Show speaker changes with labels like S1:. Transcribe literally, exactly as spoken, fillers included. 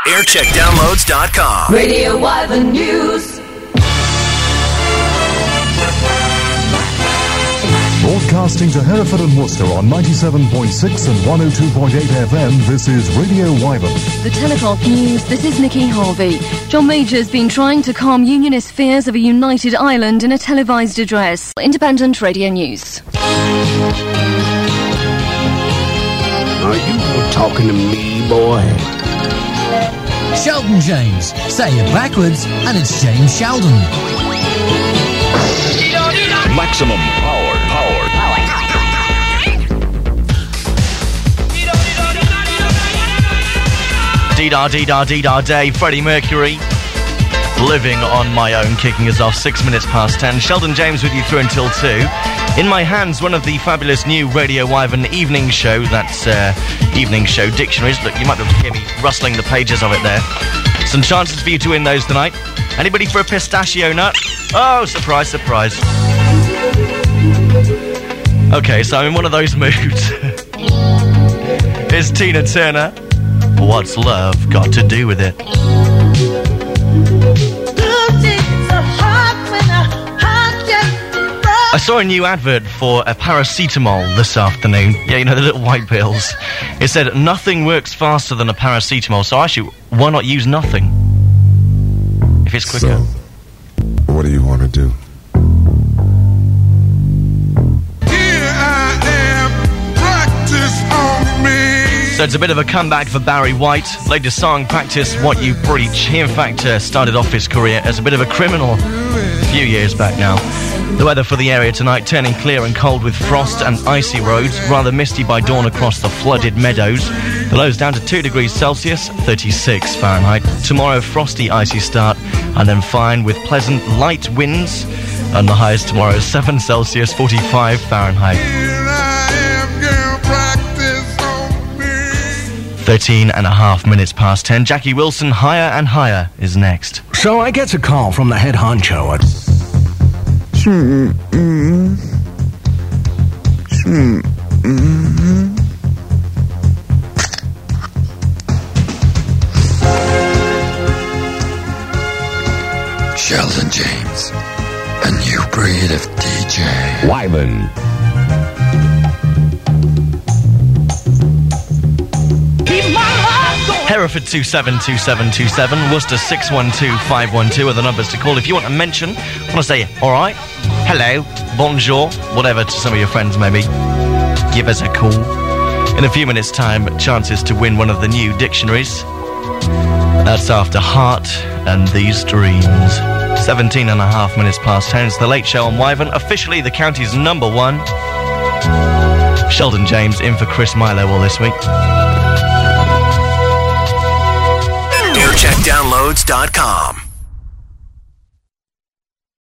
S1: aircheck downloads dot com.
S2: Radio Wyvern News.
S3: Broadcasting to Hereford and Worcester on ninety-seven point six and one oh two point eight F M, this is Radio Wyvern.
S4: The ten o'clock news, this is Nikki Harvey. John Major's been trying to calm unionist fears of a united Ireland in a televised address. Independent Radio News.
S5: Are you talking to me, boy?
S6: Sheldon James. Say it backwards, and it's James Sheldon.
S1: Maximum power, power, power.
S7: Dee-da, dee-da, dee-da day. Freddie Mercury. Living on My Own, kicking us off six minutes past ten. Sheldon James with you through until two. In my hands, one of the fabulous new Radio Wyvern evening show, that's uh, evening show dictionaries. Look, you might be able to hear me rustling the pages of it there. Some chances for you to win those tonight. Anybody for a pistachio nut? Oh, surprise, surprise. Okay, so I'm in one of those moods. Here's Tina Turner. What's love got to do with it? I saw a new advert for a paracetamol this afternoon. Yeah, you know, the little white pills. It said, nothing works faster than a paracetamol, so actually, why not use nothing? If it's quicker.
S8: So, what do you want to do?
S9: Here I am, practice on me.
S7: So it's a bit of a comeback for Barry White. Latest song, Practice What You Preach. He, in fact, uh, started off his career as a bit of a criminal a few years back now. The weather for the area tonight, turning clear and cold with frost and icy roads, rather misty by dawn across the flooded meadows. The lows down to two degrees Celsius, thirty-six Fahrenheit. Tomorrow, frosty, icy start, and then fine with pleasant light winds. And the highest tomorrow, seven Celsius, forty-five Fahrenheit. thirteen and a half minutes past ten. Jackie Wilson, Higher and Higher, is next.
S5: So I get a call from the head honcho at...
S8: Hmm. Mm, hmm. Mm.
S10: Sheldon James, a new breed of D J.
S5: Wyvern.
S7: Hereford two seven two seven two seven, Worcester six one two five one two are the numbers to call if you want to mention, want to say alright, hello, bonjour, whatever to some of your friends maybe. Give us a call. In a few minutes time, chances to win one of the new dictionaries. That's after Heart and These Dreams. seventeen and a half minutes past ten. It's the Late Show on Wyvern, officially the county's number one. Sheldon James in for Chris Milo all this week.
S1: aircheck downloads dot com.